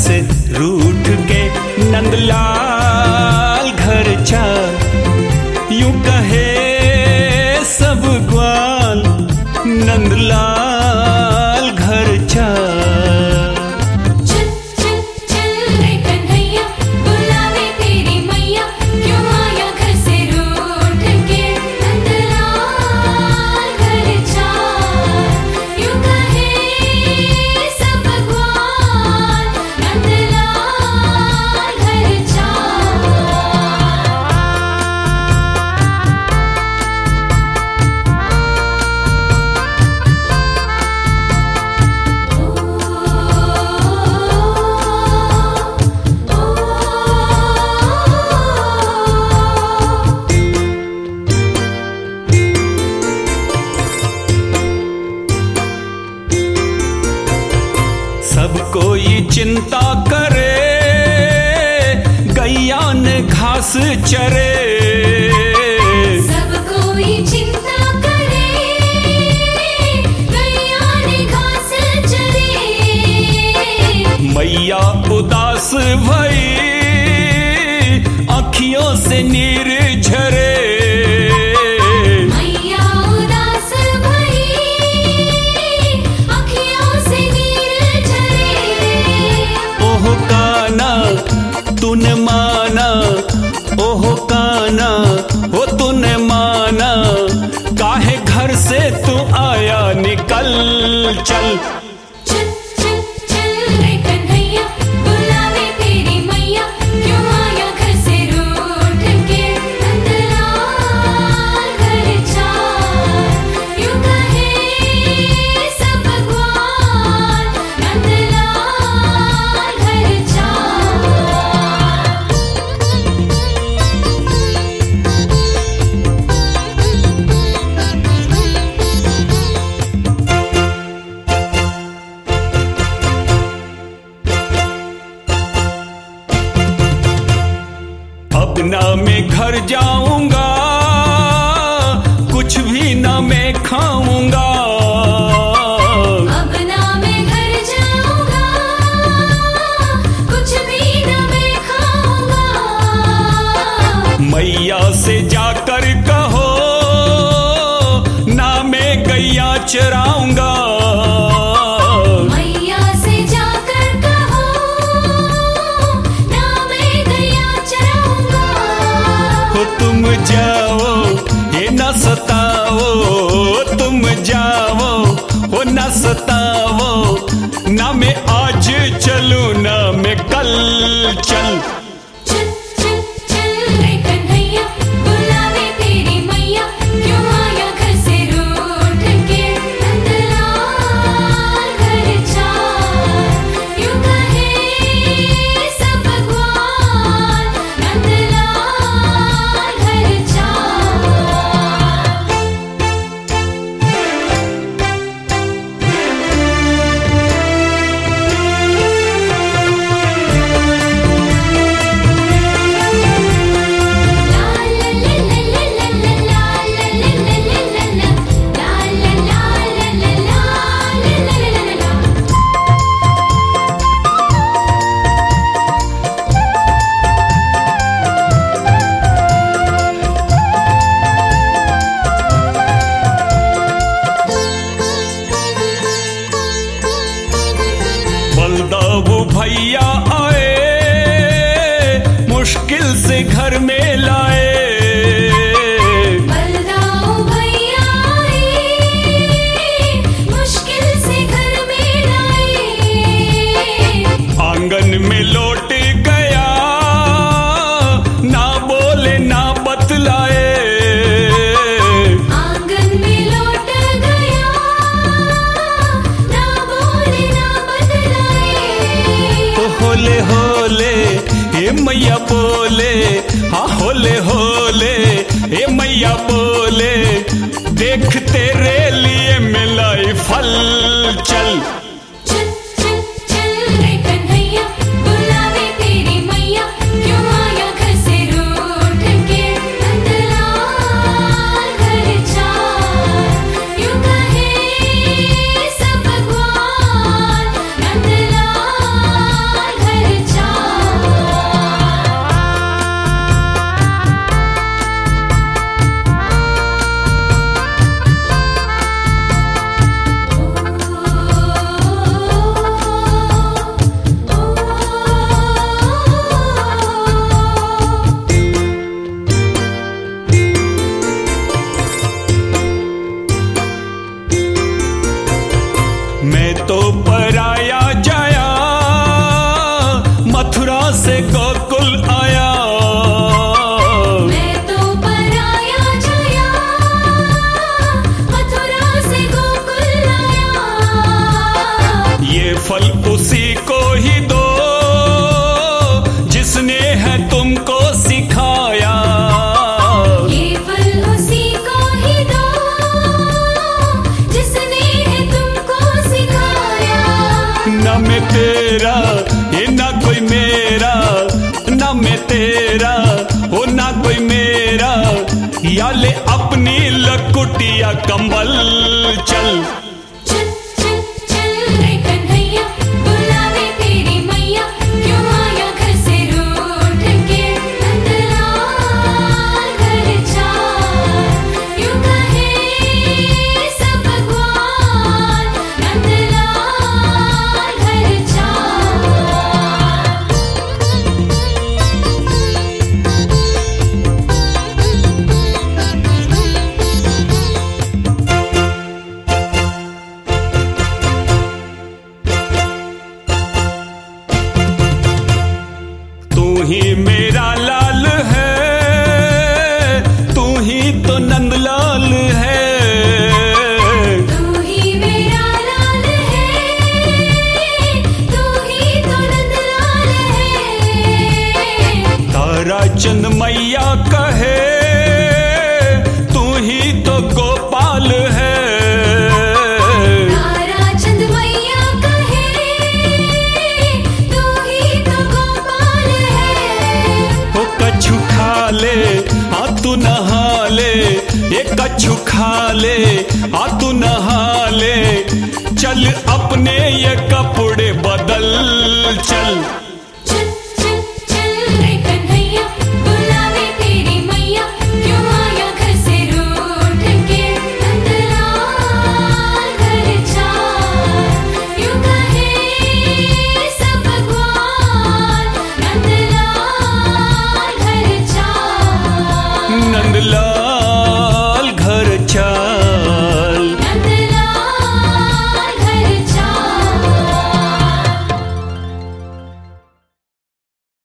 से रूठ के नंदलाल घर चल, यूं कहे सब ग्वाल नंदलाल घर चल। सब कोई चिंता करे, गैया ने घास चरे। सब कोई चिंता करे, गैया ने घास चरे। मैया उदास भई, आँखियों से नीर झरे। तूने माना ओहो काना, हो तूने माना, काहे घर से तू आया निकल चल। चल चल चल रे कन्हैया, बुलावे तेरी मैया, क्यों आया घर से रूठ के नंदलाल घर चल, यूं कहे सब ग्वाल नंदलाल घर चल। अब ना मैं घर जाऊंगा, कुछ भी ना मैं खाऊंगा। अब ना मैं घर जाऊंगा, कुछ भी ना मैं खाऊंगा। मैया से जाकर कहो, ना मैं गैया चराऊंगा। मैया से जाकर कहो, ना मैं गैया चराऊंगा। हो तुम जाओ ये न सताओ, तुम जाओ हो न सताओ, ना मैं आज चलूं ना मैं कल चल। चल चल चल रे कन्हैया, बुलावे तेरी मैया, क्यों आया घर से रूठ के नंदलाल घर चल, यूं कहे सब ग्वाल नंदलाल घर चल। बलदाऊ भैया आए, मुश्किल से घर में लाए। बलदाऊ भैया आए, मुश्किल से घर में लाए। आंगन में लौट गया, ना बोले ना बतलाए। आंगन में लौट गया, ना बोले ना बतलाए। तो होले होले ये मैया बोले, हाँ होले होले ये मैया बोले, देख तेरे लिए मिलाई फल चल। चल चल चल रे कन्हैया, बुलावे तेरी मैया, क्यों आया घर से रूठ के नंदलाल घर चल, यूं कहे सब ग्वाल नंदलाल घर डाले अपनी लकुटिया कंबल। चल चल चल चल रे कन्हैया बुलावे तेरी मैया क्यों आया घर से रूठ के नंदलाल घर चाल यूं कहे सब भगवान नंदलाल घर चाल। तू ही मेरा लाल है, तू ही तो नंदलाल है। तू ही मेरा लाल है, तू ही तो नंदलाल है। तारा चंद मैया कहे तू ही तो गोपाल है। तारा चंद मैया कहे तू ही तो गोपाल है। ओ कछु खा ले आ तू नहा ले, ये कछु खा ले आ तू नहा ले। चल अपने ये कपड़े बदल। चल चल चल चल रे कन्हैया बुलावे तेरी मैया क्यों आया घर से रूठ के नंदलाल घर चाल यूं कहे सब भगवान नंदलाल घर चाल। नंदलाल